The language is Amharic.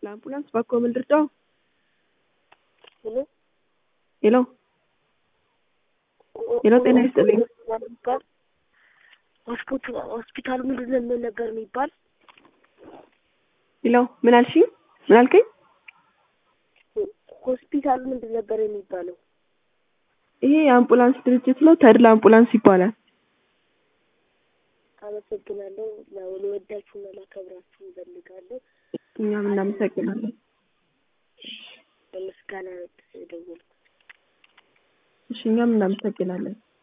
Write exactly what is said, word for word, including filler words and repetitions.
ለአምቡላንስ ባኮ ምን ልርዳው? ሄሎ ሄሎ ሄሎ ጤና ይስጥልኝ። ሆስፒታሉ ምንድን ነው ነበር የሚባል? ሄሎ ምን አልሽኝ? ምን አልከኝ? ሆስፒታሉ ምንድን ነበር የሚባለው? ይሄ የአምቡላንስ ድርጅት ነው፣ ተድላ አምቡላንስ ይባላል። አመሰግናለሁ። ለወዳችሁና ላከብራችሁ እፈልጋለሁ። እኛም እናመሰግናለን። በምስጋና ደወልኩ። እሺ እኛም እናመሰግናለን።